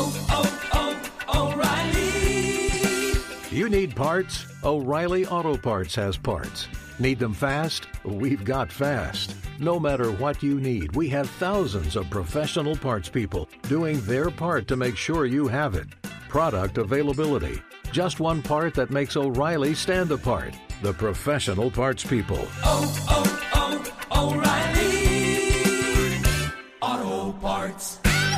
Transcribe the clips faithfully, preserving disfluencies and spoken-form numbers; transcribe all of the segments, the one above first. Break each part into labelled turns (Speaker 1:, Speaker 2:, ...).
Speaker 1: oh, oh, O'Reilly.
Speaker 2: You need parts? O'Reilly Auto Parts has parts. Need them fast? We've got fast. No matter what you need, we have thousands of professional parts people doing their part to make sure you have it. Product availability. Just one part that makes O'Reilly stand apart. The professional parts people.
Speaker 1: Oh, oh, oh, O'Reilly Auto Parts.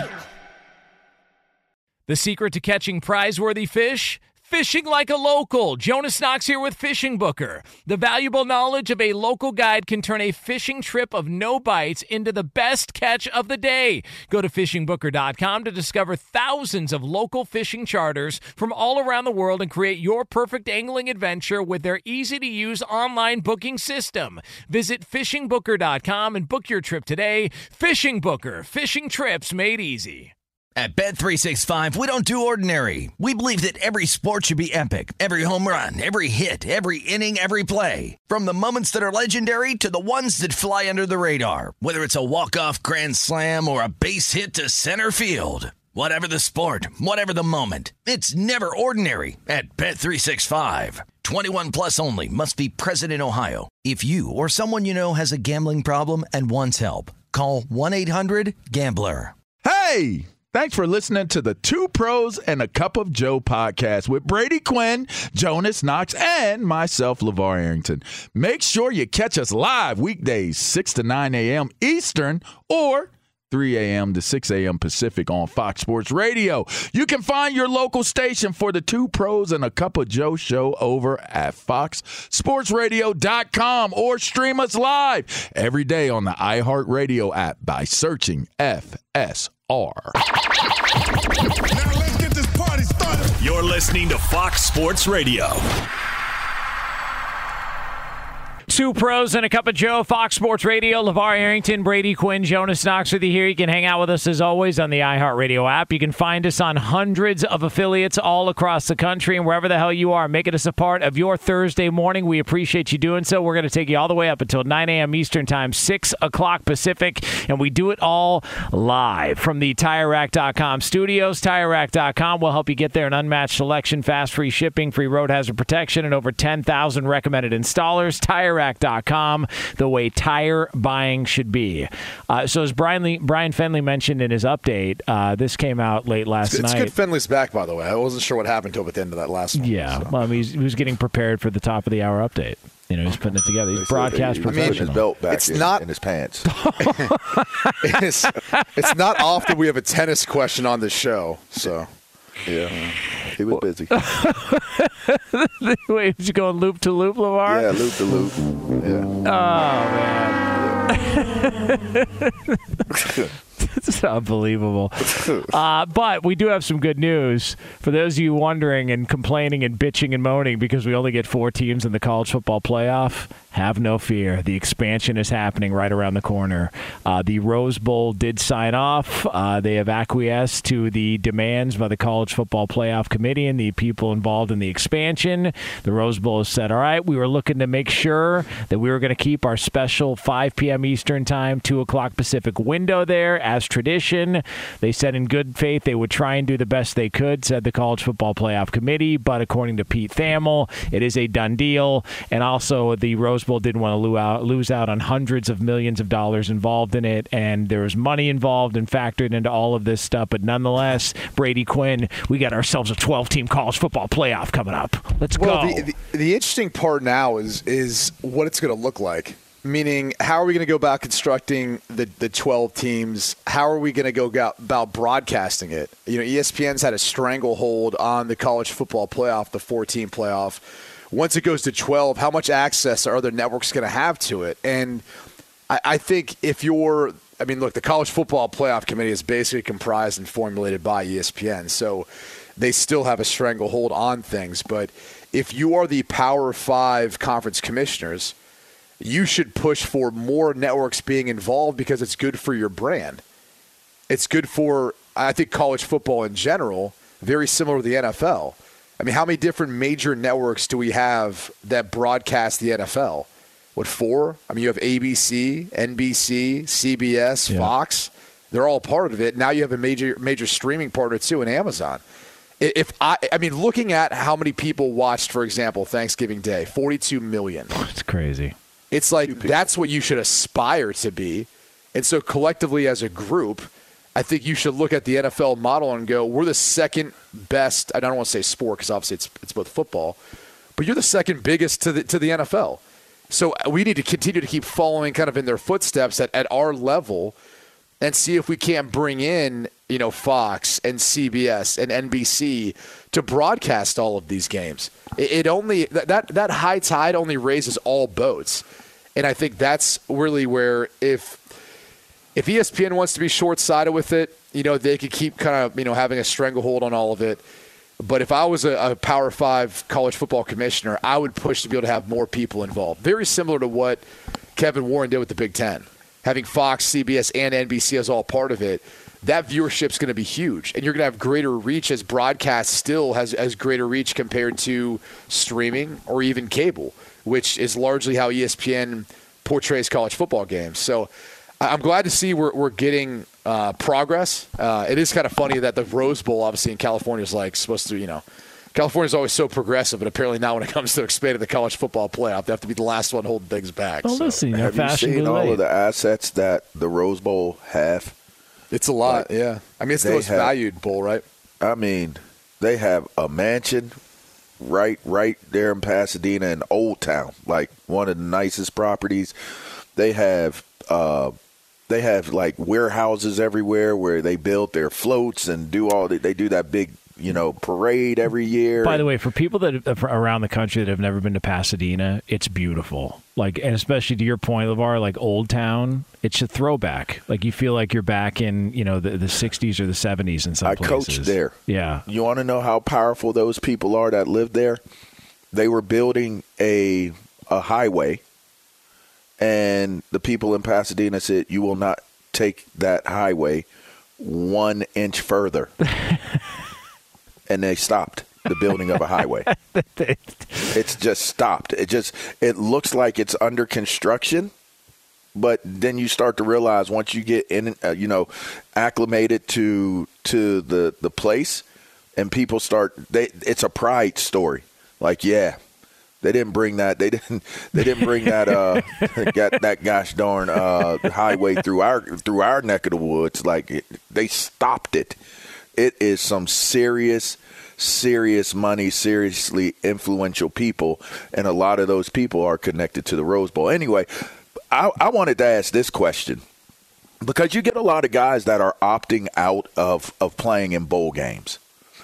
Speaker 3: The secret to catching prize-worthy fish? Fishing like a local. Jonas Knox here with Fishing Booker. The valuable knowledge of a local guide can turn a fishing trip of no bites into the best catch of the day. Go to fishing booker dot com to discover thousands of local fishing charters from all around the world and create your perfect angling adventure with their easy-to-use online booking system. Visit fishing booker dot com and book your trip today. Fishing Booker. Fishing trips made easy.
Speaker 4: At Bet three sixty-five, we don't do ordinary. We believe that every sport should be epic. Every home run, every hit, every inning, every play. From the moments that are legendary to the ones that fly under the radar. Whether it's a walk-off grand slam or a base hit to center field. Whatever the sport, whatever the moment. It's never ordinary at Bet three sixty-five. twenty-one plus only. Must be present in Ohio. If you or someone you know has a gambling problem and wants help, call one eight hundred gambler.
Speaker 5: Hey! Thanks for listening to the Two Pros and a Cup of Joe podcast with Brady Quinn, Jonas Knox, and myself, LeVar Arrington. Make sure you catch us live weekdays, six to nine a.m. Eastern or three a.m. to six a.m. Pacific on Fox Sports Radio. You can find your local station for the Two Pros and a Cup of Joe show over at fox sports radio dot com or stream us live every day on the iHeartRadio app by searching F S R.
Speaker 6: Now let's get this party started.
Speaker 7: You're listening to Fox Sports Radio.
Speaker 3: Two Pros and a Cup of Joe, Fox Sports Radio, LeVar Arrington, Brady Quinn, Jonas Knox with you here. You can hang out with us as always on the iHeartRadio app. You can find us on hundreds of affiliates all across the country and wherever the hell you are, making us a part of your Thursday morning. We appreciate you doing so. We're going to take you all the way up until nine a.m. Eastern Time, six o'clock Pacific, and we do it all live from the Tire Rack dot com studios. Tire Rack dot com will help you get there. An unmatched selection, fast free shipping, free road hazard protection, and over ten thousand recommended installers. Tire Rack dot com, the way tire buying should be. Uh, so as Brian Lee, Brian Fenley mentioned in his update, uh, this came out late last
Speaker 8: it's,
Speaker 3: night.
Speaker 8: It's good Fenley's back, by the way. I wasn't sure what happened to him at the end of that last one.
Speaker 3: Yeah,
Speaker 8: so.
Speaker 3: well, I mean, he was getting prepared for the top of the hour update. You know, he's putting it together. He's broadcast
Speaker 8: he,
Speaker 3: professional.
Speaker 8: I mean,
Speaker 9: his belt back
Speaker 8: it's
Speaker 9: in,
Speaker 8: not,
Speaker 9: in his pants.
Speaker 8: it's, it's not often we have a tennis question on this show, so...
Speaker 9: Yeah, he was busy.
Speaker 3: Wait, was you going loop to loop, LeVar?
Speaker 9: Yeah, loop to loop. Yeah.
Speaker 3: Oh, man. Yeah. It's unbelievable. Uh, but we do have some good news for those of you wondering and complaining and bitching and moaning because we only get four teams in the college football playoff. Have no fear. The expansion is happening right around the corner. Uh, the Rose Bowl did sign off. Uh, they have acquiesced to the demands by the College Football Playoff Committee and the people involved in the expansion. The Rose Bowl has said, all right, we were looking to make sure that we were going to keep our special five p.m. Eastern Time, two o'clock Pacific window there as tradition. They said in good faith they would try and do the best they could, said the College Football Playoff Committee. But according to Pete Thamel, it is a done deal. And also the Rose Bowl didn't want to lose out, lose out on hundreds of millions of dollars involved in it, and there was money involved and factored into all of this stuff. But nonetheless, Brady Quinn, we got ourselves a twelve-team college football playoff coming up. Let's
Speaker 8: well,
Speaker 3: go.
Speaker 8: The, the, the interesting part now is is what it's going to look like. Meaning, how are we going to go about constructing the, the twelve teams? How are we going to go about broadcasting it? You know, E S P N's had a stranglehold on the college football playoff, the four-team playoff. Once it goes to twelve, how much access are other networks going to have to it? And I, I think if you're – I mean, look, the College Football Playoff Committee is basically comprised and formulated by E S P N, so they still have a stranglehold on things. But if you are the Power Five conference commissioners, you should push for more networks being involved because it's good for your brand. It's good for, I think, college football in general, very similar to the N F L. I mean, how many different major networks do we have that broadcast the N F L? What, four? I mean, you have A B C, N B C, C B S, yeah. Fox. They're all part of it. Now you have a major major streaming partner too in Amazon. If I, I mean, looking at how many people watched, for example, Thanksgiving Day, forty-two million.
Speaker 3: It's crazy.
Speaker 8: It's like that's what you should aspire to be. And so collectively as a group, I think you should look at the N F L model and go, we're the second best. I don't want to say sport because obviously it's it's both football, but you're the second biggest to the to the N F L. So we need to continue to keep following kind of in their footsteps at, at our level and see if we can't bring in, you know, Fox and C B S and N B C to broadcast all of these games. It, it only that that high tide only raises all boats, and I think that's really where if if E S P N wants to be short-sighted with it, you know, they could keep kind of you know having a stranglehold on all of it. But if I was a, a Power Five college football commissioner, I would push to be able to have more people involved. Very similar to what Kevin Warren did with the Big Ten. Having Fox, C B S, and N B C as all part of it, that viewership's going to be huge. And you're going to have greater reach as broadcast still has, has greater reach compared to streaming or even cable, which is largely how E S P N portrays college football games. So I'm glad to see we're, we're getting uh, progress. Uh, it is kind of funny that the Rose Bowl, obviously, in California is like supposed to, you know, California's always so progressive, but apparently not when it comes to expanding the college football playoff. They have to be the last one holding things back.
Speaker 3: Well,
Speaker 8: so.
Speaker 3: listen, you know,
Speaker 9: Have you seen all of the assets that the Rose Bowl have?
Speaker 8: It's a lot,
Speaker 9: Like,
Speaker 8: yeah. I mean, it's the
Speaker 9: they
Speaker 8: most
Speaker 9: have-
Speaker 8: valued bowl, right?
Speaker 9: I mean, they have a mansion right right there in Pasadena in Old Town, like one of the nicest properties. They have uh, they have like warehouses everywhere where they build their floats and do all the, they do that big, you know, parade every year.
Speaker 3: By the way, for people that are around the country that have never been to Pasadena, it's beautiful. Like, and especially to your point, LeVar, like Old Town, it's a throwback. Like you feel like you're back in, you know, the, the sixties or the seventies in some
Speaker 9: I
Speaker 3: places.
Speaker 9: coached there.
Speaker 3: Yeah.
Speaker 9: You want to know how powerful those people are that live there? They were building a a highway, and the people in Pasadena said, "You will not take that highway one inch further." And they stopped the building of a highway. It's just stopped. It just it looks like it's under construction, but then you start to realize once you get in, uh, you know, acclimated to to the the place, and people start. They it's a pride story. Like, yeah, they didn't bring that. They didn't. They didn't bring that. Uh, got that gosh darn uh, highway through our through our neck of the woods. Like it, they stopped it. It is some serious, serious money, seriously influential people, and a lot of those people are connected to the Rose Bowl. Anyway, I, I wanted to ask this question because you get a lot of guys that are opting out of, of playing in bowl games.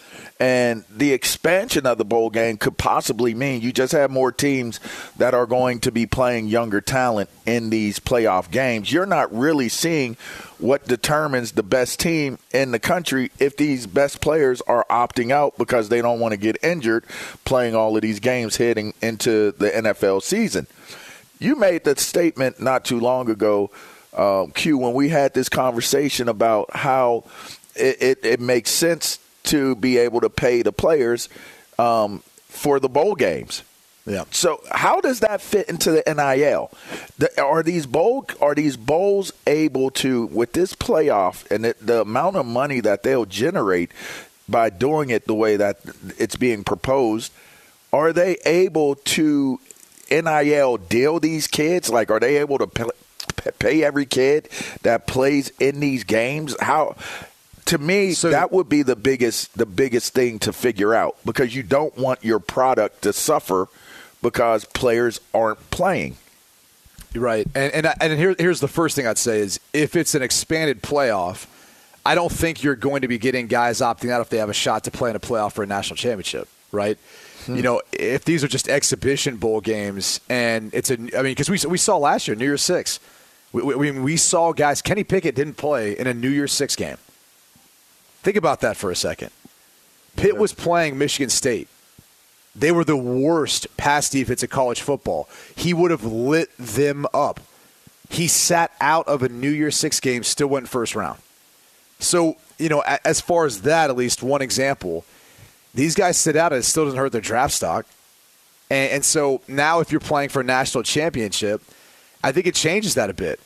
Speaker 9: And the expansion of the bowl game could possibly mean you just have more teams that are going to be playing younger talent in these playoff games. You're not really seeing what determines the best team in the country if these best players are opting out because they don't want to get injured playing all of these games heading into the N F L season. You made that statement not too long ago, uh, Q, when we had this conversation about how it, it, it makes sense to be able to pay the players um, for the bowl games.
Speaker 8: Yeah.
Speaker 9: So how does that fit into the N I L? The, are these bowl are these bowls able to, with this playoff and the, the amount of money that they'll generate by doing it the way that it's being proposed, are they able to N I L deal these kids? Like, are they able to pay, pay every kid that plays in these games? How? To me, so, that would be the biggest the biggest thing to figure out, because you don't want your product to suffer because players aren't playing.
Speaker 8: Right. And and, and here, here's the first thing I'd say is if it's an expanded playoff, I don't think you're going to be getting guys opting out if they have a shot to play in a playoff for a national championship, right? Hmm. You know, if these are just exhibition bowl games and it's a – I mean, because we, we saw last year, New Year's Six. We, we, we saw guys – Kenny Pickett didn't play in a New Year's Six game. Think about that for a second. Pitt was playing Michigan State. They were the worst pass defense in college football. He would have lit them up. He sat out of a New Year's Six game, still went first round. So, you know, as far as that, at least one example, these guys sit out and it still doesn't hurt their draft stock. And, and so now if you're playing for a national championship, I think it changes that a bit.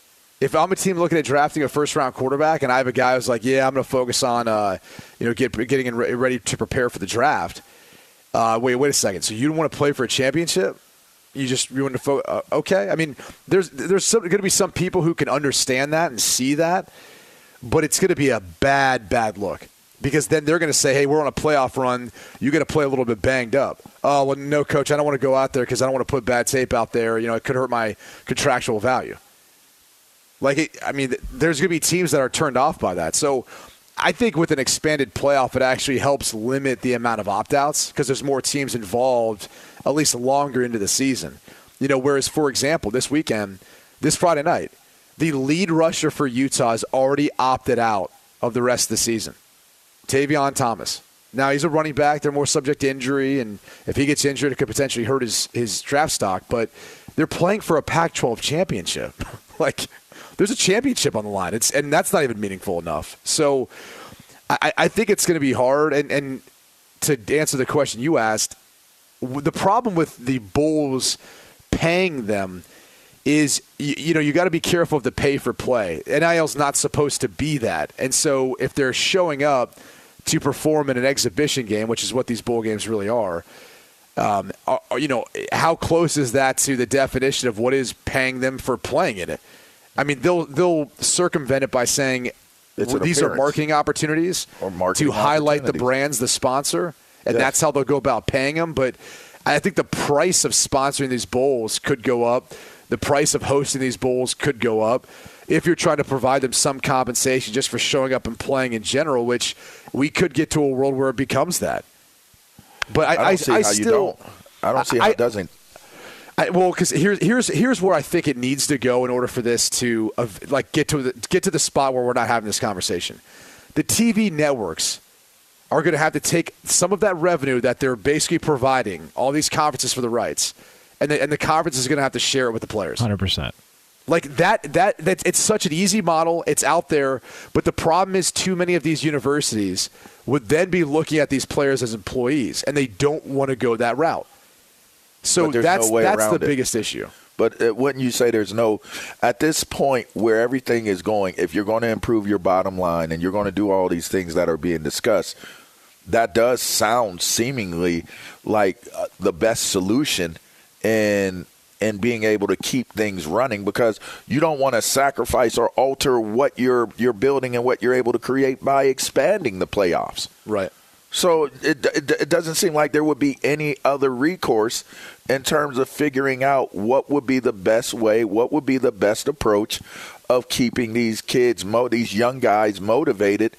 Speaker 8: if I'm a team looking at drafting a first-round quarterback and I have a guy who's like, yeah, I'm going to focus on, uh, you know, get, getting in re- ready to prepare for the draft. Uh, wait, wait a second. So you don't want to play for a championship? You just you want to focus? Uh, okay. I mean, there's there's going to be some people who can understand that and see that, but it's going to be a bad, bad look. Because then they're going to say, hey, we're on a playoff run. You got to play a little bit banged up. Oh, well, no, coach, I don't want to go out there because I don't want to put bad tape out there. You know, it could hurt my contractual value. Like, it, I mean, there's going to be teams that are turned off by that. So I think with an expanded playoff, it actually helps limit the amount of opt-outs because there's more teams involved at least longer into the season. You know, whereas, for example, this weekend, this Friday night, the lead rusher for Utah has already opted out of the rest of the season. Tavion Thomas. Now, he's a running back. They're more subject to injury, and if he gets injured, it could potentially hurt his, his draft stock. But they're playing for a Pac twelve championship. Like, there's a championship on the line, It's and that's not even meaningful enough. So I, I think it's going to be hard. And, and to answer the question you asked, the problem with the Bulls paying them is, you, you know, you got to be careful of the pay for play. N I L's not supposed to be that. And so if they're showing up to perform in an exhibition game, which is what these bowl games really are, um, are, you know, how close is that to the definition of what is paying them for playing in it? I mean, they'll they'll circumvent it by saying well, these are marketing opportunities
Speaker 9: or marketing
Speaker 8: to highlight the
Speaker 9: opportunities.
Speaker 8: brands, the sponsor, and
Speaker 9: Yes.
Speaker 8: that's how they'll go about paying them. But I think the price of sponsoring these bowls could go up. The price of hosting these bowls could go up if you're trying to provide them some compensation just for showing up and playing in general, which we could get to a world where it becomes that. But I,
Speaker 9: I don't
Speaker 8: I,
Speaker 9: see
Speaker 8: I
Speaker 9: how
Speaker 8: still,
Speaker 9: you don't. I don't see how
Speaker 8: I,
Speaker 9: it doesn't.
Speaker 8: I, well, because here's here's here's where I think it needs to go in order for this to uh, like get to the get to the spot where we're not having this conversation. The T V networks are going to have to take some of that revenue that they're basically providing all these conferences for the rights, and the, and the conference is going to have to share it with the players.
Speaker 3: one hundred percent.
Speaker 8: Like that, that, that, it's such an easy model. It's out there. But the problem is too many of these universities would then be looking at these players as employees, and they don't want to go that route. So
Speaker 9: But there's
Speaker 8: that's,
Speaker 9: no way
Speaker 8: that's
Speaker 9: around
Speaker 8: the
Speaker 9: it.
Speaker 8: biggest issue.
Speaker 9: But uh, wouldn't you say there's no – at this point where everything is going, if you're going to improve your bottom line and you're going to do all these things that are being discussed, that does sound seemingly like uh, the best solution in – and being able to keep things running, because you don't want to sacrifice or alter what you're you're building and what you're able to create by expanding the playoffs.
Speaker 8: Right.
Speaker 9: So it, it it doesn't seem like there would be any other recourse in terms of figuring out what would be the best way, what would be the best approach of keeping these kids, mo- these young guys motivated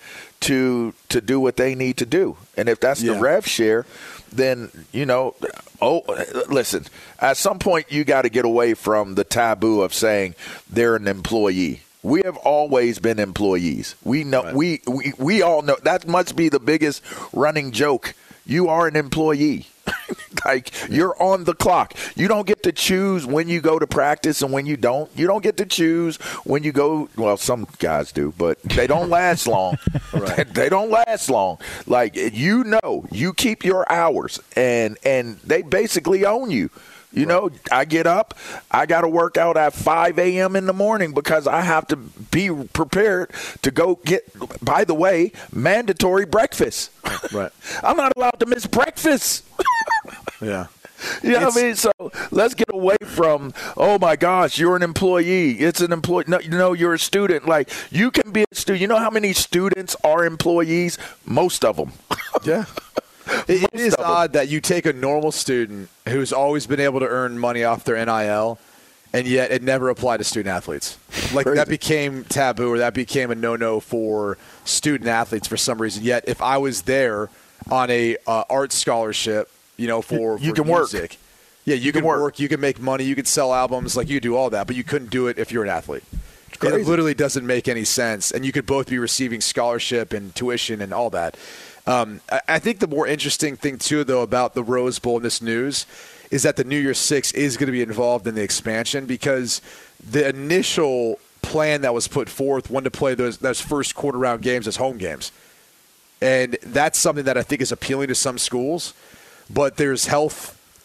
Speaker 9: to to do what they need to do. And if that's
Speaker 8: Yeah.
Speaker 9: the rev share, then, you know, oh, listen, at some point you got to get away from the taboo of saying they're an employee. We have always been employees. We know,
Speaker 8: Right.
Speaker 9: we, we, we all know that must be the biggest running joke. You are an employee. Like, you're on the clock. You don't get to choose when you go to practice and when you don't. You don't get to choose when you go. Well, some guys do, but they don't last long.
Speaker 8: Right.
Speaker 9: They don't last long. Like, you know, you keep your hours, and and they basically own you. You know, I get up, I got to work out at five a.m. in the morning because I have to be prepared to go get, by the way, mandatory breakfast.
Speaker 8: Right.
Speaker 9: I'm not allowed to miss breakfast.
Speaker 8: Yeah.
Speaker 9: You know what I mean? So let's get away from, oh, my gosh, you're an employee. It's an employee. No, you know, you're a student. Like, you can be a student. You know how many students are employees? Most of them.
Speaker 8: Yeah. It, it is odd that you take a normal student who's always been able to earn money off their N I L, and yet it never applied to student athletes. Like,
Speaker 9: Crazy.
Speaker 8: that became taboo, or that became a no-no for student athletes for some reason. Yet if I was there on a uh, art scholarship, you know, for,
Speaker 9: You
Speaker 8: for
Speaker 9: can work.
Speaker 8: music, yeah, you,
Speaker 9: can
Speaker 8: can work.
Speaker 9: work.
Speaker 8: You can make money. You can sell albums. Like, you do all that, but you couldn't do it if you're an athlete. And
Speaker 9: crazy.
Speaker 8: it literally doesn't make any sense. And you could both be receiving scholarship and tuition and all that. Um, I, I think the more interesting thing, too, though, about the Rose Bowl and this news is that the New Year's Six is going to be involved in the expansion, because the initial plan that was put forth wanted to play those, those first quarter-round games as home games. And that's something that I think is appealing to some schools. But there's health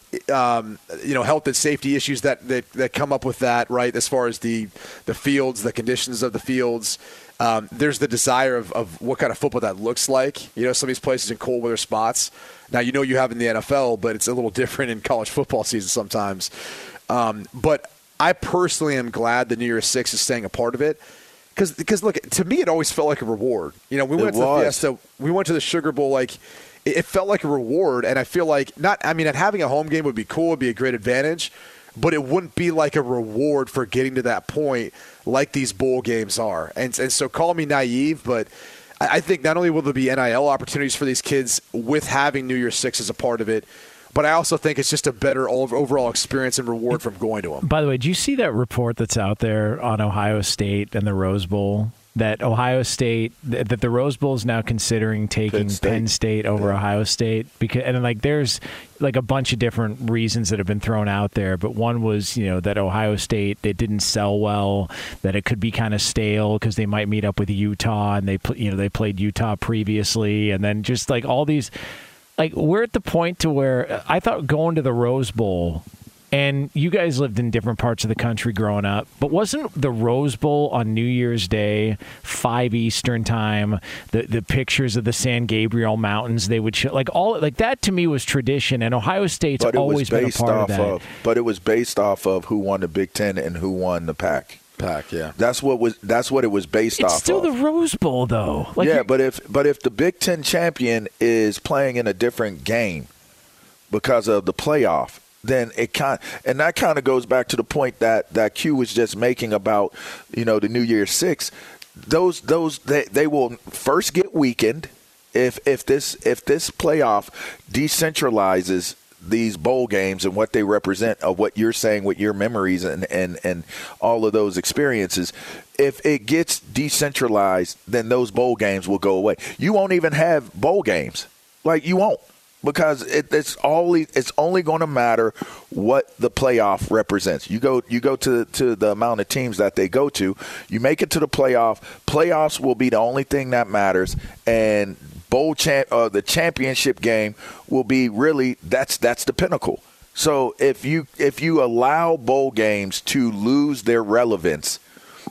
Speaker 8: um, you know, health and safety issues that, that that come up with that, right? As far as the the fields, the conditions of the fields. Um, there's the desire of, of what kind of football that looks like. You know, some of these places in cold weather spots. Now, you know you have in the N F L, but it's a little different in college football season sometimes. Um, but I personally am glad the New Year's Six is staying a part of it. Because, because look, to me, it always felt like a reward. You know, we went
Speaker 9: It
Speaker 8: to the
Speaker 9: was.
Speaker 8: Fiesta, we went to the Sugar Bowl, like, it, it felt like a reward. And I feel like, not, I mean, and having a home game would be cool, would be a great advantage, but it wouldn't be like a reward for getting to that point like these bowl games are. And, and so call me naive, but I, I think not only will there be N I L opportunities for these kids with having New Year's Six as a part of it, but I also think it's just a better overall experience and reward from going to them.
Speaker 3: By the way, do you see that report that's out there on Ohio State and the Rose Bowl? That Ohio State, that the Rose Bowl is now considering taking
Speaker 9: Penn State,
Speaker 3: Penn State over
Speaker 9: yeah.
Speaker 3: Ohio State, because and like there's like a bunch of different reasons that have been thrown out there, but one was, you know, that Ohio State, it didn't sell well, that it could be kind of stale because they might meet up with Utah, and they pl- you know they played Utah previously, and then just like all these, like we're at the point to where I thought going to the Rose Bowl. And you guys lived in different parts of the country growing up, but wasn't the Rose Bowl on New Year's Day, five Eastern time, the the pictures of the San Gabriel Mountains they would show, like all like that to me was tradition, and Ohio State's
Speaker 9: But it
Speaker 3: always
Speaker 9: was
Speaker 3: been a
Speaker 9: based
Speaker 3: part
Speaker 9: off
Speaker 3: of that.
Speaker 9: of, but it was based off of who won the Big Ten and who won the Pac.
Speaker 8: Pack, yeah.
Speaker 9: That's what was. That's what it was based
Speaker 3: It's
Speaker 9: off
Speaker 3: still
Speaker 9: of.
Speaker 3: the Rose Bowl, though. Like
Speaker 9: yeah,
Speaker 3: you're-
Speaker 9: but if but if the Big Ten champion is playing in a different game because of the playoff, then it kind and that kind of goes back to the point that that Q was just making about, you know, the New Year's Six. Those those they, they will first get weakened if if this if this playoff decentralizes these bowl games and what they represent of what you're saying with your memories and, and, and all of those experiences. If it gets decentralized, then those bowl games will go away. You won't even have bowl games. Like, you won't. Because it, it's only it's only going to matter what the playoff represents. You go you go to to the amount of teams that they go to. You make it to the playoff. Playoffs will be the only thing that matters, and bowl champ uh, the championship game will be really that's that's the pinnacle. So if you if you allow bowl games to lose their relevance,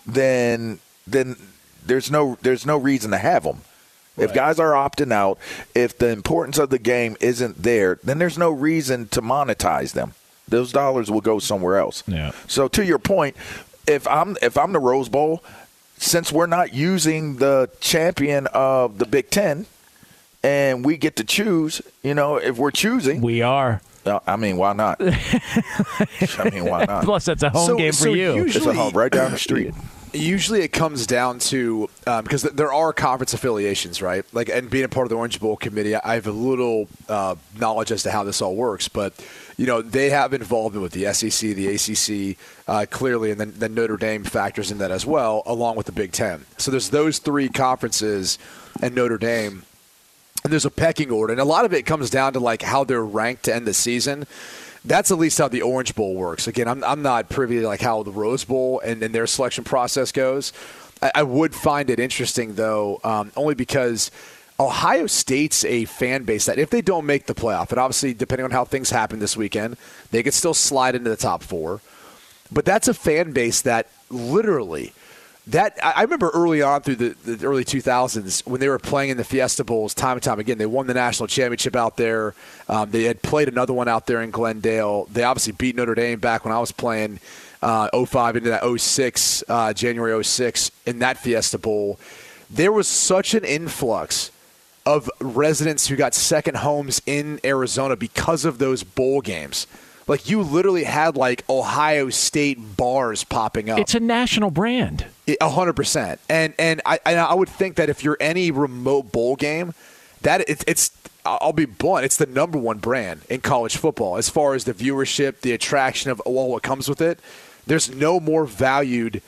Speaker 9: then then there's no there's no reason to have them. If guys are opting out, if the importance of the game isn't there, then there's no reason to monetize them. Those dollars will go somewhere else.
Speaker 3: Yeah.
Speaker 9: So to your point, if I'm if I'm the Rose Bowl, since we're not using the champion of the Big Ten, and we get to choose, you know, if we're choosing,
Speaker 3: we are.
Speaker 9: Uh, I mean, why not? I mean, why not?
Speaker 3: Plus, that's a home
Speaker 8: So-
Speaker 3: game for
Speaker 8: so
Speaker 3: you.
Speaker 8: usually-
Speaker 9: It's a home right down the street.
Speaker 8: Usually it comes down to um, because th- there are conference affiliations, right? Like, and being a part of the Orange Bowl committee, I have a little uh, knowledge as to how this all works. But you know, they have involvement with the S E C, the A C C, uh, clearly, and then, then Notre Dame factors in that as well, along with the Big Ten. So there's those three conferences and Notre Dame, and there's a pecking order, and a lot of it comes down to like how they're ranked to end the season. That's at least how the Orange Bowl works. Again, I'm I'm not privy to like how the Rose Bowl and, and their selection process goes. I, I would find it interesting though, um, only because Ohio State's a fan base that if they don't make the playoff, and obviously depending on how things happen this weekend, they could still slide into the top four. But that's a fan base that literally. That I remember early on through the, the early two thousands when they were playing in the Fiesta Bowls time and time again. They won the national championship out there. Um, they had played another one out there in Glendale. They obviously beat Notre Dame back when I was playing uh, oh five into that oh six, uh, January oh six in that Fiesta Bowl. There was such an influx of residents who got second homes in Arizona because of those bowl games. Like, you literally had, like, Ohio State bars popping up.
Speaker 3: It's a national brand.
Speaker 8: A hundred percent. And and I and I would think that if you're any remote bowl game, that it, it's I'll be blunt, it's the number one brand in college football as far as the viewership, the attraction of all what comes with it. There's no more valued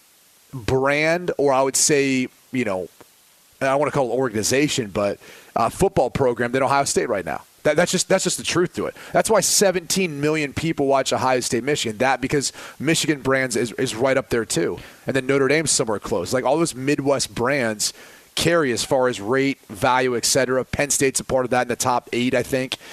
Speaker 8: brand, or I would say, you know, I don't want to call it organization, but uh, football program than Ohio State right now. That, that's just that's just the truth to it. That's why seventeen million people watch Ohio State, Michigan. That because Michigan brands is, is right up there too, and then Notre Dame's somewhere close. Like all those Midwest brands carry as far as rate, value, et cetera. Penn State's a part of that in the top eight, I think.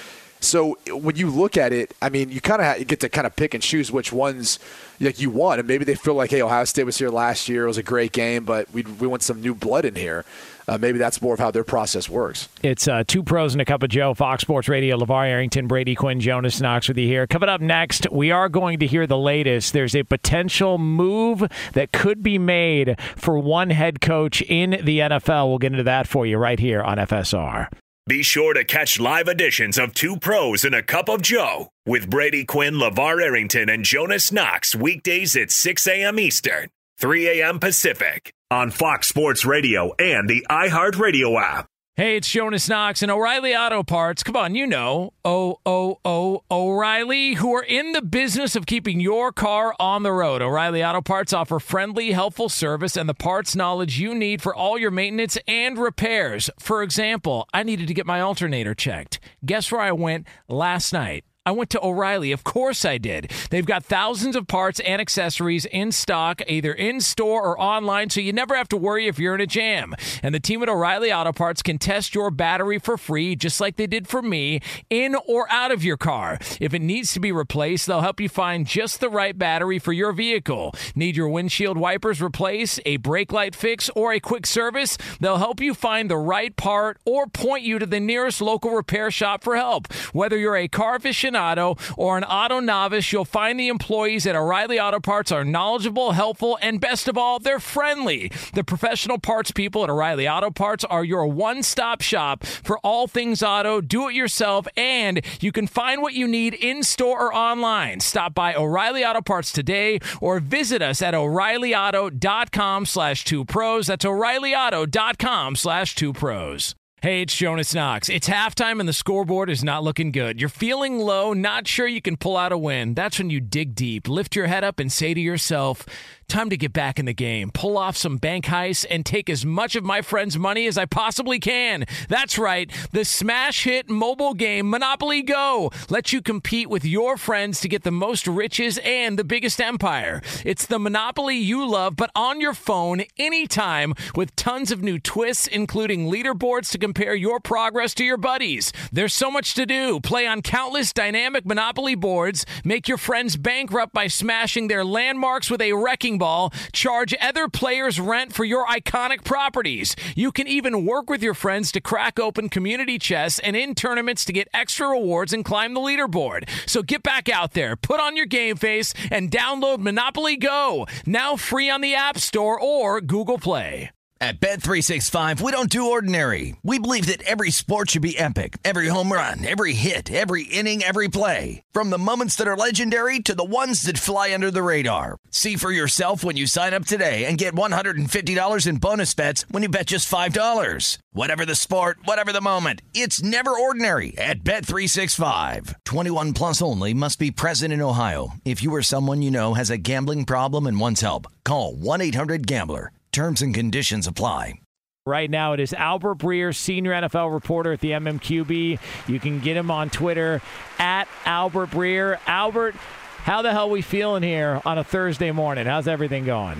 Speaker 8: So when you look at it, I mean, you kind of ha- get to kind of pick and choose which ones like you want, and maybe they feel like, hey, Ohio State was here last year, it was a great game, but we we want some new blood in here. Uh, maybe that's more of how their process works.
Speaker 3: It's uh, Two Pros and a Cup of Joe, Fox Sports Radio. LeVar Arrington, Brady Quinn, Jonas Knox with you here. Coming up next, we are going to hear the latest. There's a potential move that could be made for one head coach in the N F L. We'll get into that for you right here on F S R.
Speaker 7: Be sure to catch live editions of Two Pros and a Cup of Joe with Brady Quinn, LeVar Arrington, and Jonas Knox weekdays at six a.m. Eastern, three a.m. Pacific on Fox Sports Radio and the iHeartRadio app.
Speaker 3: Hey, it's Jonas Knox and O'Reilly Auto Parts. Come on, you know, O O O O'Reilly, who are in the business of keeping your car on the road. O'Reilly Auto Parts offer friendly, helpful service and the parts knowledge you need for all your maintenance and repairs. For example, I needed to get my alternator checked. Guess where I went last night? I went to O'Reilly. Of course I did. They've got thousands of parts and accessories in stock, either in store or online, so you never have to worry if you're in a jam. And the team at O'Reilly Auto Parts can test your battery for free, just like they did for me, in or out of your car. If it needs to be replaced, they'll help you find just the right battery for your vehicle. Need your windshield wipers replaced, a brake light fix, or a quick service? They'll help you find the right part or point you to the nearest local repair shop for help. Whether you're a car aficionado or an auto novice, you'll find the employees at O'Reilly Auto Parts are knowledgeable, helpful, and best of all, they're friendly. The professional parts people at O'Reilly Auto Parts are your one-stop shop for all things auto, do-it-yourself, and you can find what you need in-store or online. Stop by O'Reilly Auto Parts today or visit us at O'Reillyauto.com slash two pros. That's O'Reillyauto.com slash two pros. Hey, it's Jonas Knox. It's halftime and the scoreboard is not looking good. You're feeling low, not sure you can pull out a win. That's when you dig deep, lift your head up and say to yourself, time to get back in the game, pull off some bank heists, and take as much of my friends' money as I possibly can. That's right. The smash hit mobile game Monopoly Go lets you compete with your friends to get the most riches and the biggest empire. It's the Monopoly you love, but on your phone anytime with tons of new twists, including leaderboards to compare your progress to your buddies. There's so much to do. Play on countless dynamic Monopoly boards, make your friends bankrupt by smashing their landmarks with a wrecking ball, charge other players rent for your iconic properties. You can even work with your friends to crack open community chests and in tournaments to get extra rewards and climb the leaderboard. So get back out there, put on your game face, and download Monopoly Go, now free on the App Store or Google Play.
Speaker 4: At Bet three sixty-five, we don't do ordinary. We believe that every sport should be epic. Every home run, every hit, every inning, every play. From the moments that are legendary to the ones that fly under the radar. See for yourself when you sign up today and get one hundred fifty dollars in bonus bets when you bet just five dollars. Whatever the sport, whatever the moment, it's never ordinary at Bet three sixty-five. twenty-one plus only. Must be present in Ohio. If you or someone you know has a gambling problem and wants help, call one eight hundred gambler. Terms and conditions apply.
Speaker 3: Right now, it is Albert Breer, senior N F L reporter at the M M Q B. You can get him on Twitter, at Albert Breer. Albert, how the hell are we feeling here on a Thursday morning? How's everything going?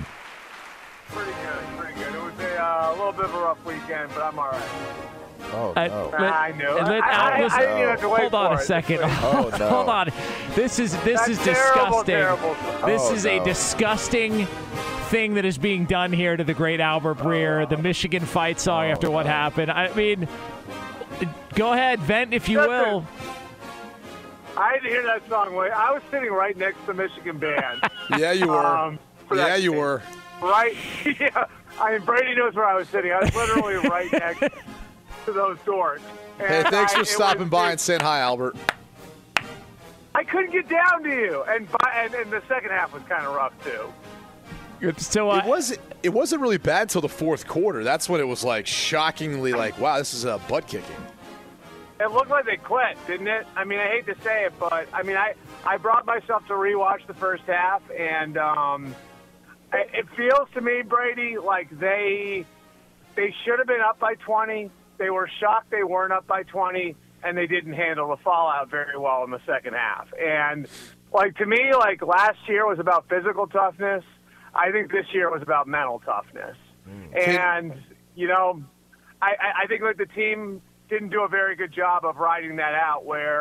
Speaker 10: Pretty good, pretty good. It was a, uh, a little bit of a rough weekend, but I'm all right.
Speaker 9: Oh,
Speaker 3: uh,
Speaker 9: no.
Speaker 3: let,
Speaker 10: I know.
Speaker 3: Let,
Speaker 10: I, I,
Speaker 3: listen,
Speaker 10: I didn't even have to wait
Speaker 3: hold on
Speaker 10: for
Speaker 3: a
Speaker 10: it.
Speaker 3: second.
Speaker 9: Oh, no.
Speaker 3: Hold on. This is this
Speaker 10: That's
Speaker 3: is
Speaker 10: terrible,
Speaker 3: disgusting.
Speaker 10: terrible.
Speaker 3: This
Speaker 9: Oh,
Speaker 3: is
Speaker 9: no.
Speaker 3: a disgusting thing that is being done here to the great Albert Breer, the Michigan fight song after what happened. I mean, go ahead, vent if you
Speaker 10: Listen,
Speaker 3: will.
Speaker 10: I had to hear that song. Wait, I was sitting right next to the Michigan band.
Speaker 8: Yeah, you were.
Speaker 10: Um, for that
Speaker 8: yeah, you
Speaker 10: game.
Speaker 8: were.
Speaker 10: Right? Yeah. I mean, Brady knows where I was sitting. I was literally right next to those doors. And
Speaker 8: Hey, thanks
Speaker 10: I,
Speaker 8: for
Speaker 10: it
Speaker 8: stopping
Speaker 10: was-
Speaker 8: by and saying hi, Albert.
Speaker 10: I couldn't get down to you, and by, and, and the second half was kind of rough too.
Speaker 3: So uh,
Speaker 8: It wasn't. It wasn't really bad until the fourth quarter. That's when it was like shockingly like, wow, this is a butt kicking.
Speaker 10: It looked like they quit, didn't it? I mean, I hate to say it, but I mean, I, I brought myself to rewatch the first half, and um, it, it feels to me, Brady, like they they should have been up by twenty. They were shocked they weren't up by twenty, and they didn't handle the fallout very well in the second half. And like to me, like last year was about physical toughness. I think this year was about mental toughness. Mm. And you know, I, I think like the team didn't do a very good job of riding that out where,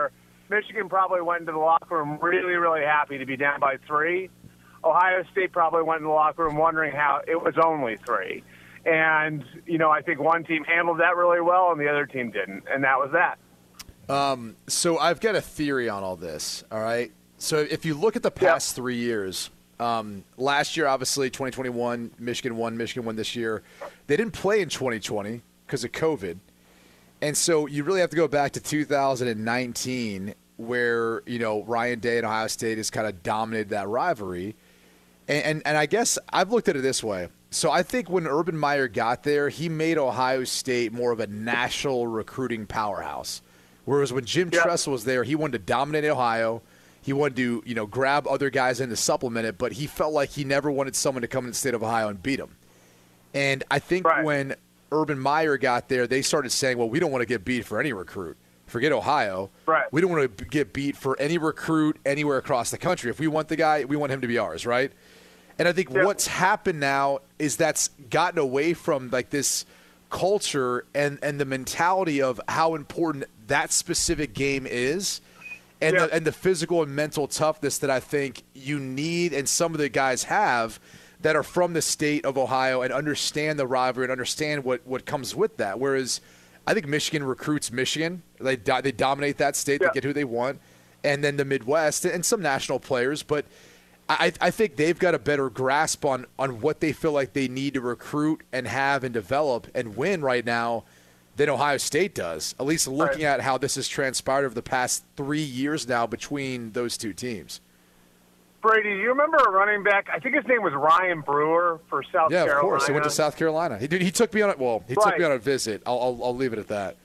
Speaker 10: Michigan probably went into the locker room really, really happy to be down by three. Ohio State probably went in the locker room wondering how it was only three. And, you know, I think one team handled that really well and the other team didn't, and that was that.
Speaker 8: Um, so I've got a theory on all this, all right? So if you look at the past yep. three years, um, last year, obviously, twenty twenty-one, Michigan won, Michigan won this year. They didn't play in twenty twenty because of COVID. And so you really have to go back to two thousand nineteen where, you know, Ryan Day and Ohio State has kind of dominated that rivalry. And, and, and I guess I've looked at it this way. So I think when Urban Meyer got there, he made Ohio State more of a national recruiting powerhouse. Whereas when Jim yep. Tressel was there, he wanted to dominate Ohio. He wanted to, you know, grab other guys in to supplement it, but he felt like he never wanted someone to come into the state of Ohio and beat him. And I think right. when Urban Meyer got there, they started saying, well, we don't want to get beat for any recruit. Forget Ohio.
Speaker 10: Right.
Speaker 8: We don't want to get beat for any recruit anywhere across the country. If we want the guy, we want him to be ours, right? And I think yep. what's happened now is that's gotten away from like this culture and, and the mentality of how important that specific game is. And, yeah. the, and the physical and mental toughness that I think you need and some of the guys have that are from the state of Ohio and understand the rivalry and understand what, what comes with that. Whereas I think Michigan recruits Michigan. They do, they dominate that state. Yeah. They get who they want. And then the Midwest and some national players. But I, I think they've got a better grasp on, on what they feel like they need to recruit and have and develop and win right now than Ohio State does, at least looking right. at how this has transpired over the past three years now between those two teams.
Speaker 10: Brady, do you remember a running back? I think his name was Ryan Brewer for South
Speaker 8: yeah,
Speaker 10: Carolina.
Speaker 8: Yeah, of course. He went to South Carolina. He did. He took me on it. Well, he
Speaker 10: right.
Speaker 8: took me on a visit. I'll, I'll, I'll leave it at that.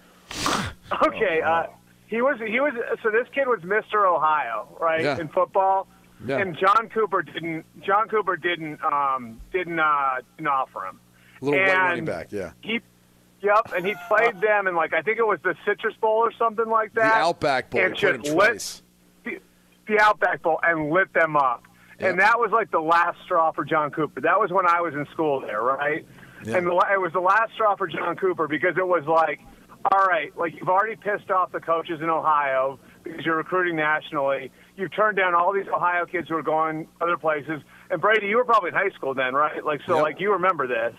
Speaker 10: Okay. Uh, he was. He was. So this kid was Mister Ohio, right,
Speaker 8: yeah.
Speaker 10: in football.
Speaker 8: Yeah.
Speaker 10: And John Cooper didn't. John Cooper didn't. Um, didn't. Uh, didn't offer him.
Speaker 8: A little
Speaker 10: and
Speaker 8: white running back. Yeah.
Speaker 10: He. Yep, and he played them in, like, I think it was the Citrus Bowl or something like that.
Speaker 8: The Outback Bowl.
Speaker 10: And
Speaker 8: just
Speaker 10: lit the, the Outback Bowl and lit them up. Yep. And that was, like, the last straw for John Cooper. That was when I was in school there, right? Yeah. And the, it was the last straw for John Cooper because it was like, all right, like, you've already pissed off the coaches in Ohio because you're recruiting nationally. You've turned down all these Ohio kids who are going other places. And, Brady, you were probably in high school then, right? Like, so,
Speaker 8: yep.
Speaker 10: like, you remember this.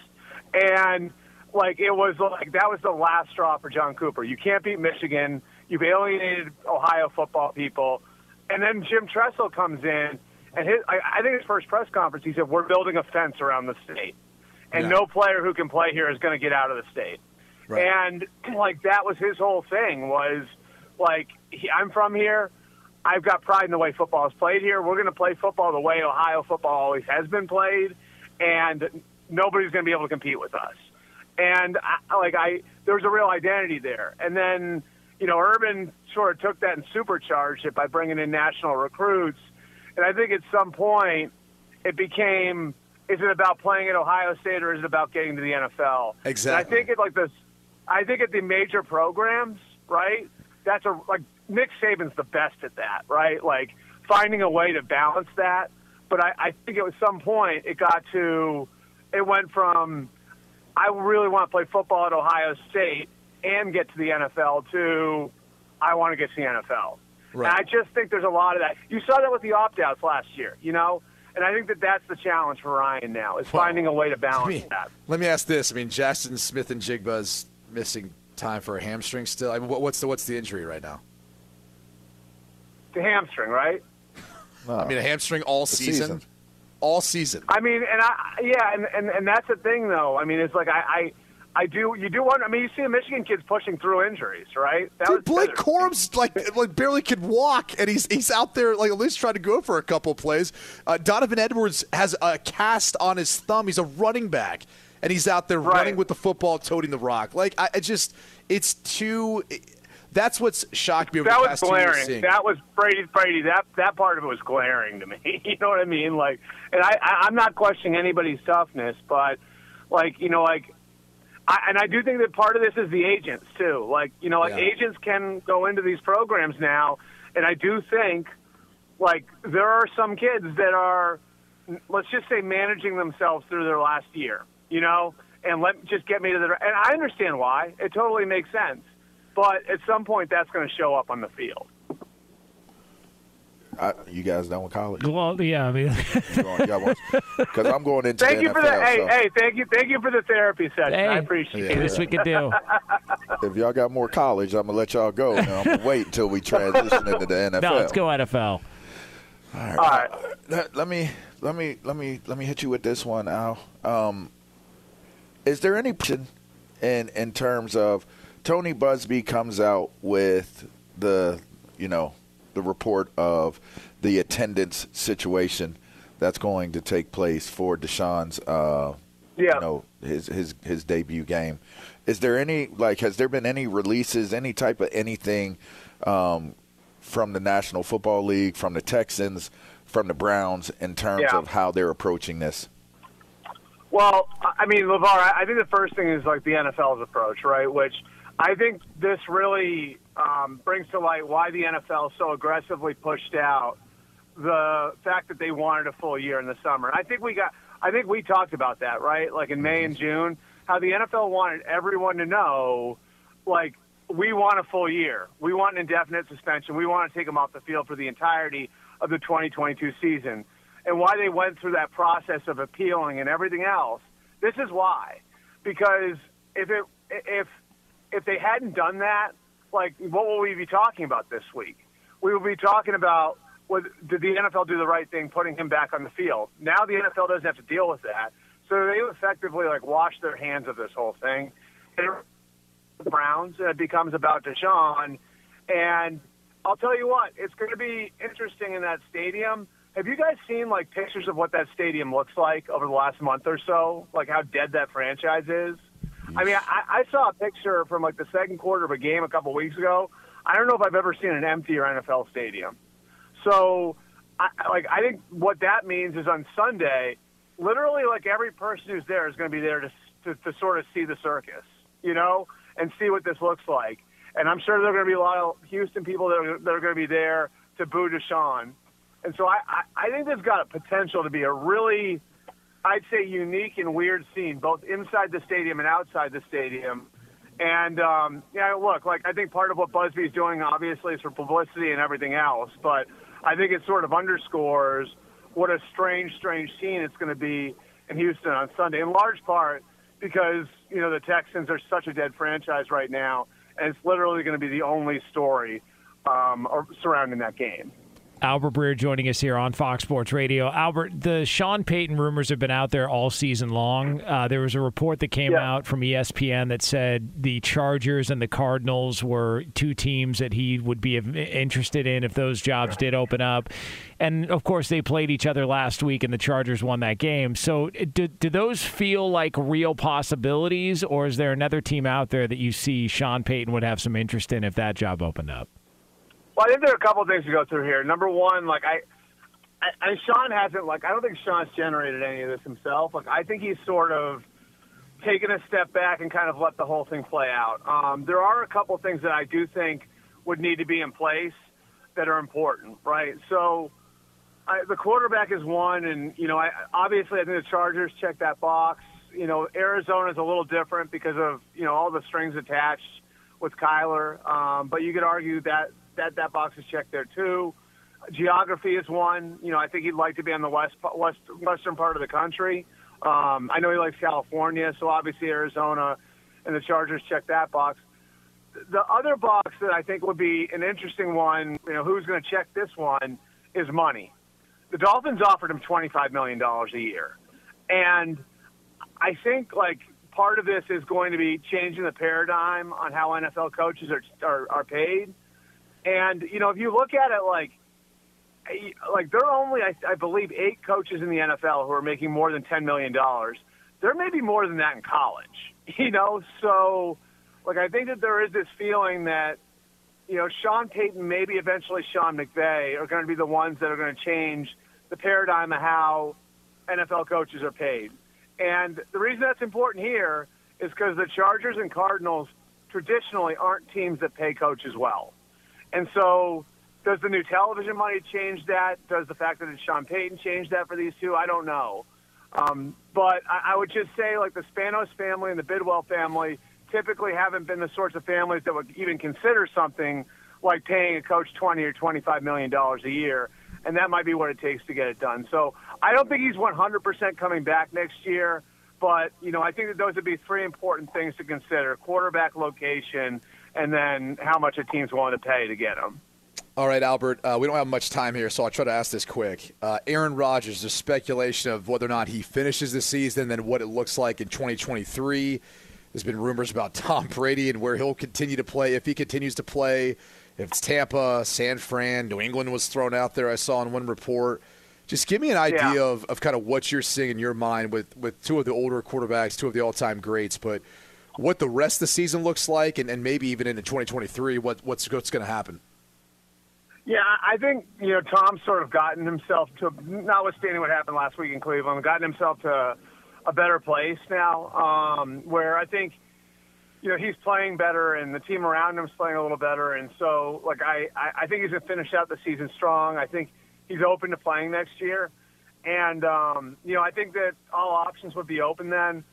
Speaker 10: And – Like, it was like that was the last straw for John Cooper. You can't beat Michigan. You've alienated Ohio football people. And then Jim Tressel comes in, and his, I, I think his first press conference, he said, we're building a fence around the state. And yeah. no player who can play here is going to get out of the state. Right. And, like, that was his whole thing was, like, he, I'm from here. I've got pride in the way football is played here. We're going to play football the way Ohio football always has been played, and nobody's going to be able to compete with us. And I, like I, there was a real identity there. And then, you know, Urban sort of took that and supercharged it by bringing in national recruits. And I think at some point it became, is it about playing at Ohio State or is it about getting to the N F L?
Speaker 8: Exactly.
Speaker 10: And I think at like this, I think at the major programs, right? That's a like Nick Saban's the best at that, right? Like finding a way to balance that. But I, I think at some point it got to, it went from, I really want to play football at Ohio State and get to the N F L, to I want to get to the N F L. Right. And I just think there's a lot of that. You saw that with the opt-outs last year, you know? And I think that that's the challenge for Ryan now, is well, finding a way to balance
Speaker 8: let me,
Speaker 10: that.
Speaker 8: Let me ask this. I mean, Jackson Smith and Jigba's missing time for a hamstring still. I mean, what's the what's the injury right now?
Speaker 10: The hamstring, right?
Speaker 8: Oh. I mean, a hamstring all season? season. All season.
Speaker 10: I mean, and I yeah, and, and, and that's the thing, though. I mean, it's like I, I I do you do wonder. I mean, you see the Michigan kids pushing through injuries, right? That
Speaker 5: Dude, Blake Corum's like like barely could walk, and he's he's out there like at least trying to go for a couple plays. Uh, Donovan Edwards has a cast on his thumb. He's a running back, and he's out there
Speaker 10: right.
Speaker 5: running with the football, toting the rock. Like I, I just, it's too. That's what's shocked me over
Speaker 10: that
Speaker 5: the
Speaker 10: was
Speaker 5: past
Speaker 10: glaring.
Speaker 5: two years. Seeing.
Speaker 10: That was Brady. Brady. That that part of it was glaring to me. You know what I mean? Like, and I, I I'm not questioning anybody's toughness, but like you know, like, I, and I do think that part of this is the agents too. Like, you know, like yeah. agents can go into these programs now, and I do think like there are some kids that are, let's just say, managing themselves through their last year. You know, and let just get me to the. And I understand why. It totally makes sense. But at some point, that's going to show up on the field.
Speaker 9: I, you guys done with college?
Speaker 3: Well, yeah, I mean,
Speaker 9: because I'm going into
Speaker 10: thank
Speaker 9: the
Speaker 10: you
Speaker 9: N F L.
Speaker 10: for the hey,
Speaker 9: so
Speaker 10: hey, thank you, thank you for the therapy session.
Speaker 3: Hey,
Speaker 10: I appreciate
Speaker 3: yeah.
Speaker 10: it.
Speaker 3: This we could do.
Speaker 9: If y'all got more college, I'm gonna let y'all go. Now I'm gonna wait until we transition into the N F L.
Speaker 3: No, let's go N F L.
Speaker 9: All right.
Speaker 10: All right.
Speaker 9: Uh, let, let me let me let me let me hit you with this one, Al. Um, is there any in in terms of Tony Busby comes out with the you know the report of the attendance situation that's going to take place for Deshaun's uh,
Speaker 10: yeah.
Speaker 9: you know his his his debut game. Is there any like has there been any releases, any type of anything? Um, from the National Football League, from the Texans, from the Browns, in terms
Speaker 10: yeah.
Speaker 9: of how they're approaching this?
Speaker 10: Well, I mean, LeVar, I think the first thing is like the N F L's approach, right? Which I think this really um, brings to light why the N F L so aggressively pushed out the fact that they wanted a full year in the summer. I think we got, I think we talked about that, right? Like in May and June, how the N F L wanted everyone to know, like, we want a full year. We want an indefinite suspension. We want to take them off the field for the entirety of the twenty twenty-two season. And why they went through that process of appealing and everything else, this is why. Because if it if if they hadn't done that, like, what will we be talking about this week? We will be talking about, what, did the N F L do the right thing putting him back on the field? Now the N F L doesn't have to deal with that. So they effectively, like, wash their hands of this whole thing. And the Browns, and it becomes about Deshaun. And I'll tell you what, it's going to be interesting in that stadium. Have you guys seen, like, pictures of what that stadium looks like over the last month or so? Like, how dead that franchise is? I mean, I, I saw a picture from, like, the second quarter of a game a couple weeks ago. I don't know if I've ever seen an emptier N F L stadium. So, I, like, I think what that means is on Sunday, literally, like, every person who's there is going to be there to, to, to sort of see the circus, you know, and see what this looks like. And I'm sure there are going to be a lot of Houston people that are, that are going to be there to boo Deshaun. And so I, I, I think there's got a potential to be a really, I'd say, unique and weird scene, both inside the stadium and outside the stadium. And, um, yeah, look, like, I think part of what Busby's doing, obviously, is for publicity and everything else. But I think it sort of underscores what a strange, strange scene it's going to be in Houston on Sunday, in large part because, you know, the Texans are such a dead franchise right now, and it's literally going to be the only story um, surrounding that game.
Speaker 3: Albert Breer joining us here on Fox Sports Radio. Albert, the Sean Payton rumors have been out there all season long. Uh, there was a report that came yeah. out from E S P N that said the Chargers and the Cardinals were two teams that he would be interested in if those jobs did open up. And, of course, they played each other last week, and the Chargers won that game. So do, do those feel like real possibilities, or is there another team out there that you see Sean Payton would have some interest in if that job opened up?
Speaker 10: Well, I think there are a couple of things to go through here. Number one, like I, I, I, Sean hasn't like I don't think Sean's generated any of this himself. Like I think he's sort of taken a step back and kind of let the whole thing play out. Um, there are a couple of things that I do think would need to be in place that are important, right? So I, the quarterback is one, and you know, I, obviously I think the Chargers check that box. You know, Arizona's a little different because of you know all the strings attached with Kyler, um, but you could argue that. That that box is checked there too. Geography is one. You know, I think he'd like to be on the west, west western part of the country. Um, I know he likes California, so obviously Arizona and the Chargers check that box. The other box that I think would be an interesting one, you know, who's going to check this one, is money. The Dolphins offered him twenty-five million dollars a year, and I think like part of this is going to be changing the paradigm on how N F L coaches are are, are paid. And, you know, if you look at it like, like there are only, I, I believe, eight coaches in the N F L who are making more than ten million dollars. There may be more than that in college, you know? So, like, I think that there is this feeling that, you know, Sean Payton, maybe eventually Sean McVay are going to be the ones that are going to change the paradigm of how N F L coaches are paid. And the reason that's important here is because the Chargers and Cardinals traditionally aren't teams that pay coaches well. And so does the new television money change that? Does the fact that it's Sean Payton change that for these two? I don't know. Um, but I, I would just say, like, the Spanos family and the Bidwell family typically haven't been the sorts of families that would even consider something like paying a coach twenty or twenty-five million dollars a year. and that might be what it takes to get it done. So I don't think he's one hundred percent coming back next year, but, you know, I think that those would be three important things to consider: quarterback location, and then how much a team's willing to pay to get him.
Speaker 8: All right, Albert, uh, we don't have much time here, so I'll try to ask this quick. Uh, Aaron Rodgers, there's speculation of whether or not he finishes the season and what it looks like in twenty twenty-three. There's been rumors about Tom Brady and where he'll continue to play, if he continues to play. If it's Tampa, San Fran, New England was thrown out there, I saw in one report. Just give me an idea
Speaker 10: Yeah.
Speaker 8: of, of kind of what you're seeing in your mind with, with two of the older quarterbacks, two of the all-time greats, but what the rest of the season looks like, and, and maybe even into twenty twenty-three, what, what's, what's going to happen.
Speaker 10: Yeah, I think, you know, Tom's sort of gotten himself to, notwithstanding what happened last week in Cleveland, gotten himself to a better place now, um, where I think, you know, he's playing better and the team around him is playing a little better. And so, like, I, I think he's going to finish out the season strong. I think he's open to playing next year. And, um, you know, I think that all options would be open then.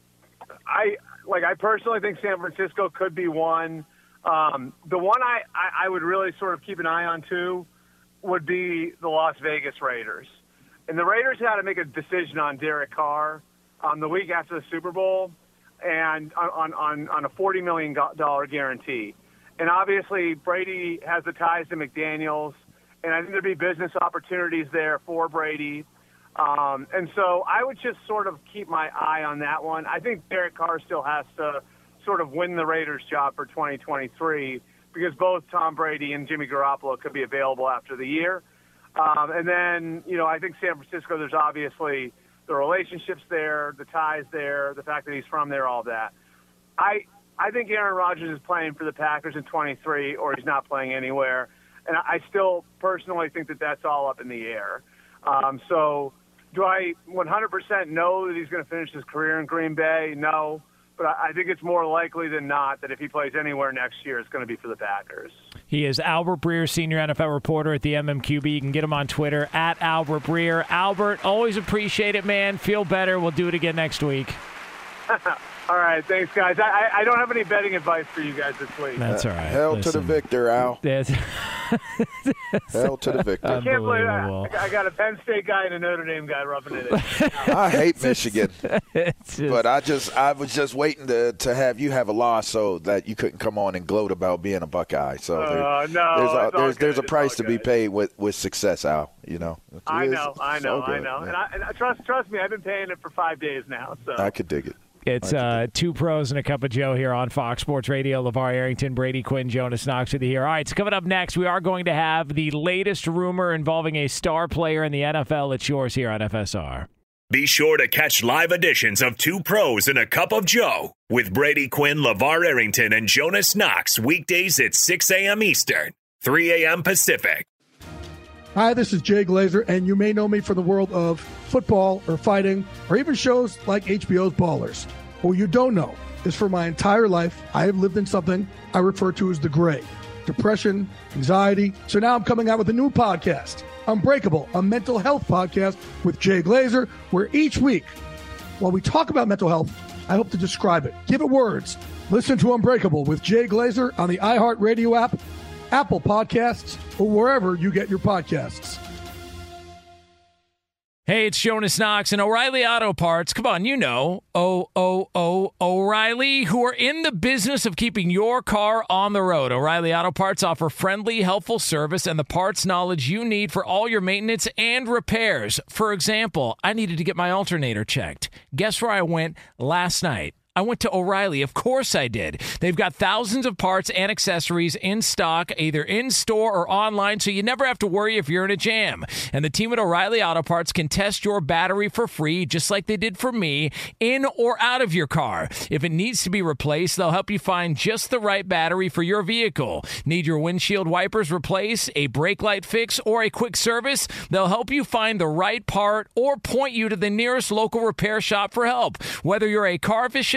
Speaker 10: I, like, I personally think San Francisco could be one. Um, the one I, I, I would really sort of keep an eye on, too, would be the Las Vegas Raiders. And the Raiders had to make a decision on Derek Carr um, the week after the Super Bowl, and on, on, on a forty million dollars guarantee. And obviously Brady has the ties to McDaniels, and I think there'd be business opportunities there for Brady. Um, and so I would just sort of keep my eye on that one. I think Derek Carr still has to sort of win the Raiders job for twenty twenty-three, because both Tom Brady and Jimmy Garoppolo could be available after the year. Um, and then, you know, I think San Francisco, there's obviously the relationships there, the ties there, the fact that he's from there, all that. I I think Aaron Rodgers is playing for the Packers in twenty-three, or he's not playing anywhere. And I still personally think that that's all up in the air. Um, so do I one hundred percent know that he's going to finish his career in Green Bay? No. But I think it's more likely than not that if he plays anywhere next year, it's going to be for the Packers.
Speaker 3: He is Albert Breer, senior N F L reporter at the M M Q B. You can get him on Twitter, at Albert Breer. Albert, always appreciate it, man. Feel better. We'll do it again next week.
Speaker 10: All right, thanks, guys. I, I don't have any betting advice for you guys this week.
Speaker 3: That's all right.
Speaker 9: Hell
Speaker 3: Listen.
Speaker 9: to the victor, Al. Hell to the victor.
Speaker 10: I can't believe I, I got a Penn State guy and a Notre Dame guy rubbing it in.
Speaker 9: I hate Michigan,
Speaker 3: just,
Speaker 9: but I just I was just waiting to to have you have a loss so that you couldn't come on and gloat about being a Buckeye. So there,
Speaker 10: uh, no,
Speaker 9: there's a, there's, there's a
Speaker 10: it's
Speaker 9: price to be paid with, with success, Al. You know.
Speaker 10: I
Speaker 9: It's-
Speaker 10: know, I
Speaker 9: it's
Speaker 10: know,
Speaker 9: all good,
Speaker 10: I know.
Speaker 9: man.
Speaker 10: And, I, and I, trust trust me, I've been paying it for five days now. So
Speaker 9: I could dig it.
Speaker 3: It's uh, two pros and a cup of Joe here on Fox Sports Radio. LeVar Arrington, Brady Quinn, Jonas Knox with you here. All right, so coming up next, we are going to have the latest rumor involving a star player in the N F L. It's yours here on F S R.
Speaker 7: Be sure to catch live editions of Two Pros and a Cup of Joe with Brady Quinn, LeVar Arrington, and Jonas Knox weekdays at six a.m. Eastern, three a.m. Pacific.
Speaker 11: Hi, this is Jay Glazer, and you may know me from the world of football or fighting or even shows like H B O's Ballers. What you don't know is for my entire life, I have lived in something I refer to as the gray. Depression, anxiety. So now I'm coming out with a new podcast, Unbreakable, a mental health podcast with Jay Glazer, where each week, while we talk about mental health, I hope to describe it, give it words. Listen to Unbreakable with Jay Glazer on the iHeartRadio app, Apple Podcasts, or wherever you get your podcasts.
Speaker 3: Hey, it's Jonas Knox and O'Reilly Auto Parts. Come on, you know, O O O O'Reilly, who are in the business of keeping your car on the road. O'Reilly Auto Parts offer friendly, helpful service and the parts knowledge you need for all your maintenance and repairs. For example, I needed to get my alternator checked. Guess where I went last night? I went to O'Reilly. Of course I did. They've got thousands of parts and accessories in stock, either in store or online, so you never have to worry if you're in a jam. And the team at O'Reilly Auto Parts can test your battery for free, just like they did for me, in or out of your car. If it needs to be replaced, they'll help you find just the right battery for your vehicle. Need your windshield wipers replaced, a brake light fix, or a quick service? They'll help you find the right part or point you to the nearest local repair shop for help. Whether you're a car efficient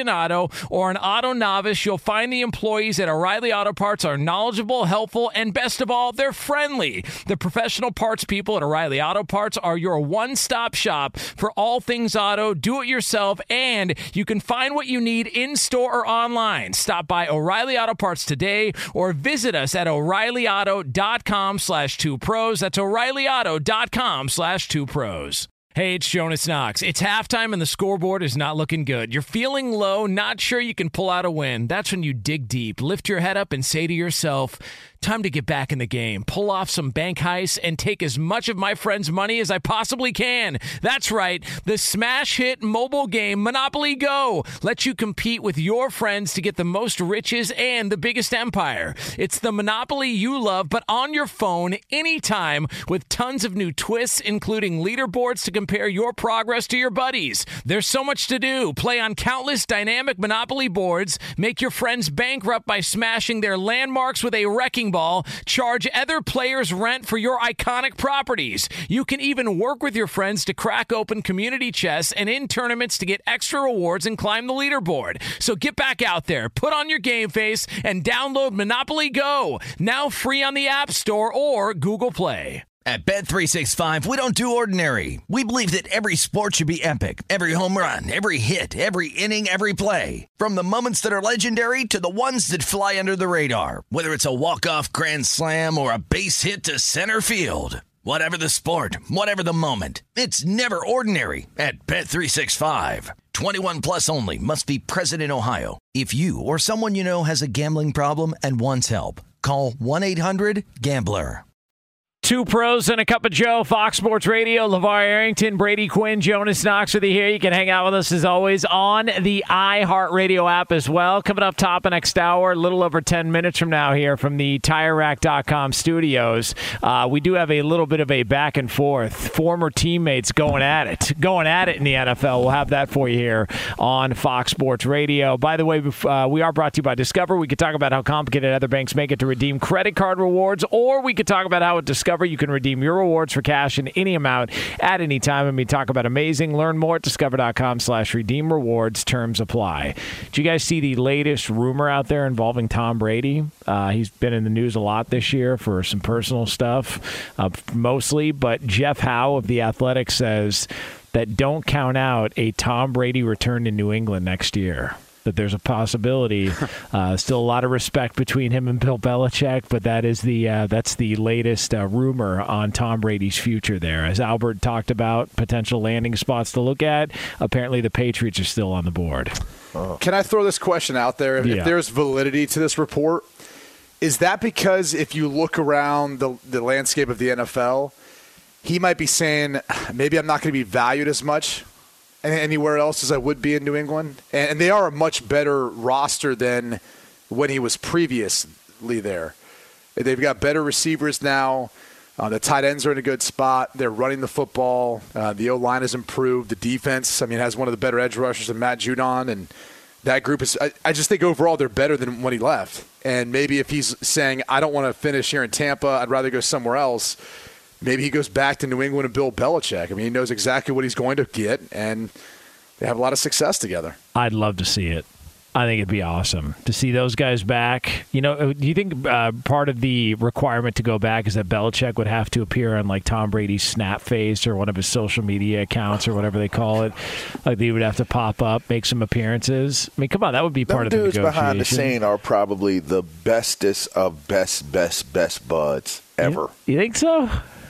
Speaker 3: aficionado or an auto novice, you'll find the employees at O'Reilly Auto Parts are knowledgeable, helpful, and best of all, they're friendly. The professional parts people at O'Reilly Auto Parts are your one-stop shop for all things auto, do-it-yourself, and you can find what you need in-store or online. Stop by O'Reilly Auto Parts today or visit us at o'reillyauto.com slash two pros. That's o'reillyauto.com slash two pros. Hey, it's Jonas Knox. It's halftime and the scoreboard is not looking good. You're feeling low, not sure you can pull out a win. That's when you dig deep, lift your head up, and say to yourself, time to get back in the game, pull off some bank heists, and take as much of my friend's money as I possibly can. That's right. The smash hit mobile game Monopoly Go lets you compete with your friends to get the most riches and the biggest empire. It's the Monopoly you love, but on your phone anytime with tons of new twists, including leaderboards to compare your progress to your buddies. There's so much to do. Play on countless dynamic Monopoly boards, make your friends bankrupt by smashing their landmarks with a wrecking ball, charge other players rent for your iconic properties. You can even work with your friends to crack open community chests and in tournaments to get extra rewards and climb the leaderboard. So get back out there, put on your game face, and download Monopoly Go, now free on the App Store or Google Play.
Speaker 4: At Bet three sixty-five, we don't do ordinary. We believe that every sport should be epic. Every home run, every hit, every inning, every play. From the moments that are legendary to the ones that fly under the radar. Whether it's a walk-off grand slam or a base hit to center field. Whatever the sport, whatever the moment. It's never ordinary at Bet three sixty-five. twenty-one plus only. Must be present in Ohio. If you or someone you know has a gambling problem and wants help, call one eight hundred gambler.
Speaker 3: Two pros and a cup of Joe, Fox Sports Radio. LeVar Arrington, Brady Quinn, Jonas Knox with you here. You can hang out with us as always on the iHeartRadio app as well. Coming up top of next hour, a little over ten minutes from now here from the Tire Rack dot com studios. Uh, we do have a little bit of a back and forth. Former teammates going at it. Going at it in the N F L. We'll have that for you here on Fox Sports Radio. By the way, uh, we are brought to you by Discover. We could talk about how complicated other banks make it to redeem credit card rewards, or we could talk about how at Discover you can redeem your rewards for cash in any amount at any time. And we talk about amazing. Learn more at discover.com slash redeem rewards. Terms apply. Did you guys see the latest rumor out there involving Tom Brady? Uh, he's been in the news a lot this year for some personal stuff, uh, mostly. But Jeff Howe of The Athletic says that don't count out a Tom Brady return to New England next year. That there's a possibility. Uh, still a lot of respect between him and Bill Belichick, but that is the uh, that's the latest uh, rumor on Tom Brady's future there. As Albert talked about potential landing spots to look at, apparently the Patriots are still on the board.
Speaker 8: Oh. Can I throw this question out there? If,
Speaker 3: yeah.
Speaker 8: if there's validity to this report, is that because if you look around the, the landscape of the N F L, he might be saying, maybe I'm not going to be valued as much anywhere else as I would be in New England? And, and they are a much better roster than when he was previously there. They've got better receivers now. Uh, the tight ends are in a good spot. They're running the football. Uh, the O-line has improved. The defense, I mean, has one of the better edge rushers in Matt Judon. And that group is I, – I just think overall they're better than when he left. And maybe if he's saying, I don't want to finish here in Tampa, I'd rather go somewhere else – maybe he goes back to New England and Bill Belichick. I mean, he knows exactly what he's going to get, and they have a lot of success together.
Speaker 3: I'd love to see it. I think it'd be awesome to see those guys back. You know, do you think uh, part of the requirement to go back is that Belichick would have to appear on, like, Tom Brady's Snap Face or one of his social media accounts or whatever they call it? Like, he would have to pop up, make some appearances. I mean, come on, that would be part
Speaker 9: Them
Speaker 3: of the
Speaker 9: dudes
Speaker 3: negotiation.
Speaker 9: Behind the scene are probably the bestest of best, best, best buds ever.
Speaker 3: You, you think so?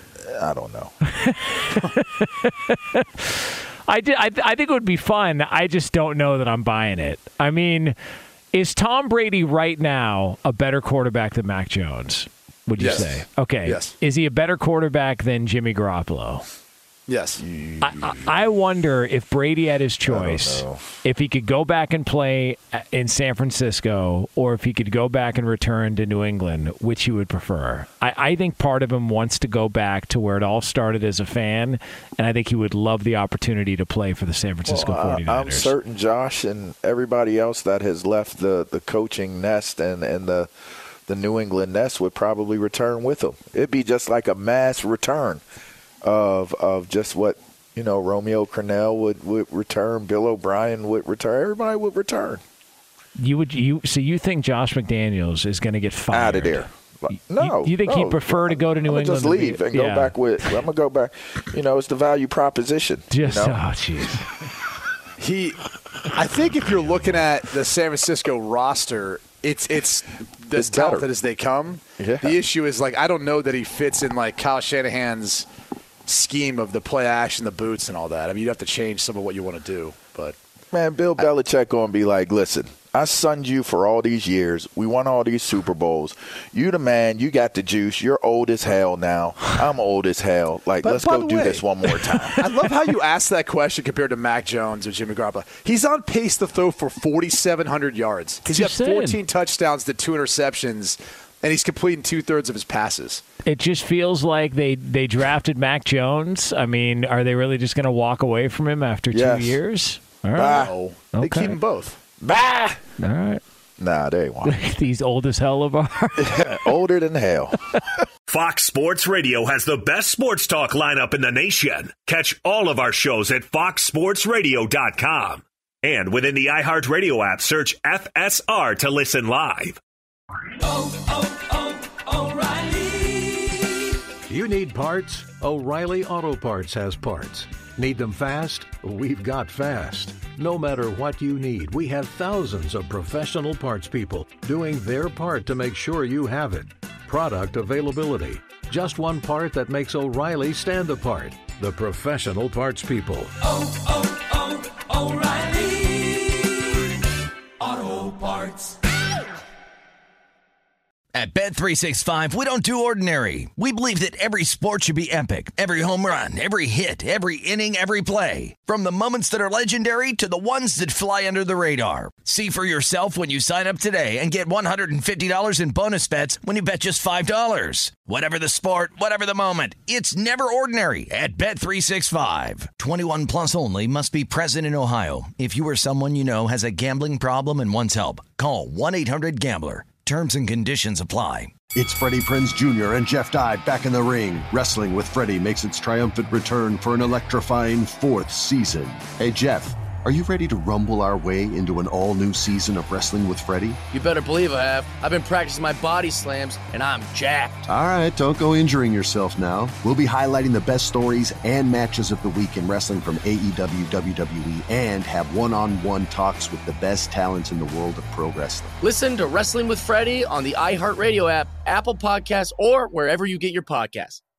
Speaker 9: I don't know.
Speaker 3: I, did, I, I think it would be fun. I just don't know that I'm buying it. I mean, is Tom Brady right now a better quarterback than Mac Jones, would you
Speaker 8: yes.
Speaker 3: say? Okay.
Speaker 8: Yes.
Speaker 3: Is he a better quarterback than Jimmy Garoppolo?
Speaker 8: Yes.
Speaker 3: I, I, I wonder if Brady had his choice, if he could go back and play in San Francisco or if he could go back and return to New England, which he would prefer. I, I think part of him wants to go back to where it all started as a fan, and I think he would love the opportunity to play for the San Francisco
Speaker 9: well,
Speaker 3: forty-niners.
Speaker 9: I'm certain Josh and everybody else that has left the, the coaching nest and, and the, the New England nest would probably return with him. It'd be just like a mass return. Of of just what You know, Romeo Crennel would, would return. Bill O'Brien would return. Everybody would return.
Speaker 3: You would you so you think Josh McDaniels is going to get fired
Speaker 9: out of there? No.
Speaker 3: You, you think
Speaker 9: no.
Speaker 3: he'd prefer to go to New
Speaker 9: I'm
Speaker 3: England?
Speaker 9: Just leave and go
Speaker 3: yeah.
Speaker 9: back with. I'm gonna go back. You know, it's the value proposition.
Speaker 3: Just
Speaker 9: you know?
Speaker 3: oh jeez.
Speaker 8: He, I think if you're looking at the San Francisco roster, it's it's as
Speaker 9: It's
Speaker 8: talented
Speaker 9: better.
Speaker 8: as they come.
Speaker 9: Yeah.
Speaker 8: The issue is like I don't know that he fits in like Kyle Shanahan's scheme of the play action, the boots, and all that. I mean, you'd have to change some of what you want to do, but.
Speaker 9: Man, Bill Belichick gonna be like, listen, I sunned you for all these years. We won all these Super Bowls. You the man. You got the juice. You're old as hell now. I'm old as hell. Like,
Speaker 8: But
Speaker 9: let's
Speaker 8: by
Speaker 9: go
Speaker 8: the
Speaker 9: do
Speaker 8: way-
Speaker 9: this one more time.
Speaker 8: I love how you asked that question compared to Mac Jones or Jimmy Garoppolo. He's on pace to throw for forty-seven hundred yards. He's got
Speaker 3: Just saying.
Speaker 8: fourteen touchdowns to two interceptions, and he's completing two-thirds of his passes.
Speaker 3: It just feels like they, they drafted Mac Jones. I mean, are they really just going to walk away from him after
Speaker 9: Yes.
Speaker 3: two years? All
Speaker 9: Bah.
Speaker 3: right.
Speaker 8: No, they
Speaker 3: Okay.
Speaker 8: keep them both.
Speaker 9: Bah!
Speaker 3: All right.
Speaker 9: Nah, they won't.
Speaker 3: These old as hell of our.
Speaker 9: Older than hell.
Speaker 7: Fox Sports Radio has the best sports talk lineup in the nation. Catch all of our shows at fox sports radio dot com. And within the iHeartRadio app, search F S R to listen live.
Speaker 1: Oh, oh, oh, O'Reilly.
Speaker 2: You need parts? O'Reilly Auto Parts has parts. Need them fast? We've got fast. No matter what you need, we have thousands of professional parts people doing their part to make sure you have it. Product availability. Just one part that makes O'Reilly stand apart. The professional parts people.
Speaker 1: Oh, oh, oh, O'Reilly. Auto Parts.
Speaker 4: At Bet three sixty-five, we don't do ordinary. We believe that every sport should be epic. Every home run, every hit, every inning, every play. From the moments that are legendary to the ones that fly under the radar. See for yourself when you sign up today and get one hundred fifty dollars in bonus bets when you bet just five dollars. Whatever the sport, whatever the moment, it's never ordinary at Bet three sixty-five. twenty-one plus only. Must be present in Ohio. If you or someone you know has a gambling problem and wants help, call one eight hundred gambler. Terms and conditions apply.
Speaker 12: It's Freddie Prinze Junior and Jeff Dye back in the ring. Wrestling with Freddie makes its triumphant return for an electrifying fourth season. Hey, Jeff, are you ready to rumble our way into an all-new season of Wrestling with Freddie?
Speaker 13: You better believe I have. I've been practicing my body slams, and I'm jacked.
Speaker 12: All right, don't go injuring yourself now. We'll be highlighting the best stories and matches of the week in wrestling from A E W, W W E, and have one-on-one talks with the best talents in the world of pro wrestling.
Speaker 13: Listen to Wrestling with Freddie on the iHeartRadio app, Apple Podcasts, or wherever you get your podcasts.